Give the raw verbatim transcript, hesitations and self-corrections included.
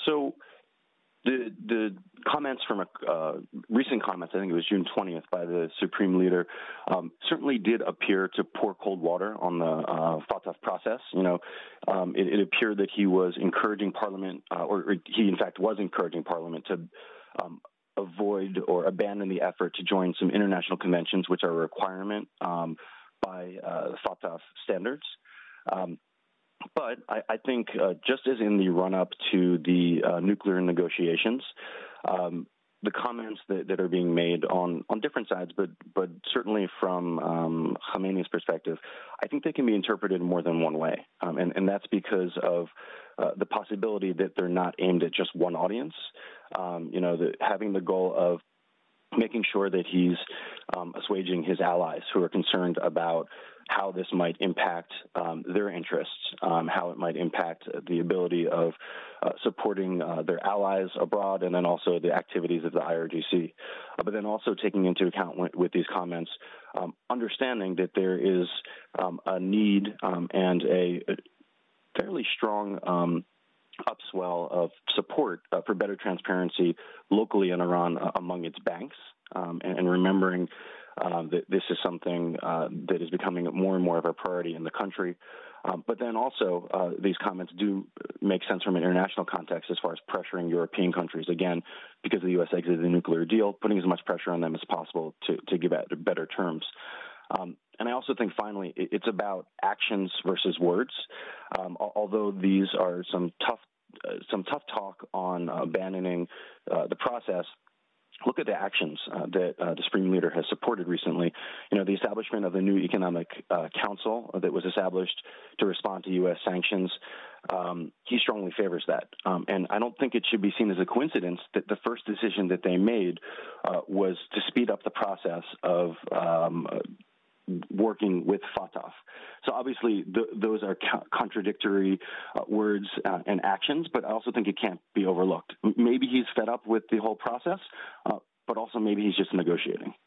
So the the comments from a uh, recent comments, I think it was June twentieth, by the Supreme Leader, um, certainly did appear to pour cold water on the uh, Fatah process. You know, um, it, it appeared that he was encouraging Parliament, uh, or, or he in fact was encouraging Parliament to um, avoid or abandon the effort to join some international conventions, which are a requirement um, by uh, Fatah standards. Um, But I, I think uh, just as in the run-up to the uh, nuclear negotiations, um, the comments that, that are being made on, on different sides, but but certainly from um, Khamenei's perspective, I think they can be interpreted more than one way. Um, and, and that's because of uh, the possibility that they're not aimed at just one audience. Um, you know, the, having the goal of making sure that he's um, assuaging his allies who are concerned about how this might impact um, their interests, um, how it might impact the ability of uh, supporting uh, their allies abroad, and then also the activities of the I R G C. Uh, but then also taking into account with, with these comments, um, understanding that there is um, a need um, and a, a fairly strong um, upswell of support uh, for better transparency locally in Iran uh, among its banks, um, and, and remembering uh, that this is something uh, that is becoming more and more of a priority in the country. Um, but then also, uh, these comments do make sense from an international context as far as pressuring European countries, again, because the U S exited the nuclear deal, putting as much pressure on them as possible to, to give out better terms. Um, and I also think, finally, it's about actions versus words. Um, although these are some tough, uh, some tough talk on uh, abandoning uh, the process, look at the actions uh, that uh, the Supreme Leader has supported recently. You know, the establishment of the new Economic uh, Council that was established to respond to U S sanctions. Um, he strongly favors that. Um, and I don't think it should be seen as a coincidence that the first decision that they made uh, was to speed up the process of um, working with Fatah. So obviously th- those are co- contradictory uh, words uh, and actions, but I also think it can't be overlooked. M- maybe he's fed up with the whole process, uh, but also maybe he's just negotiating.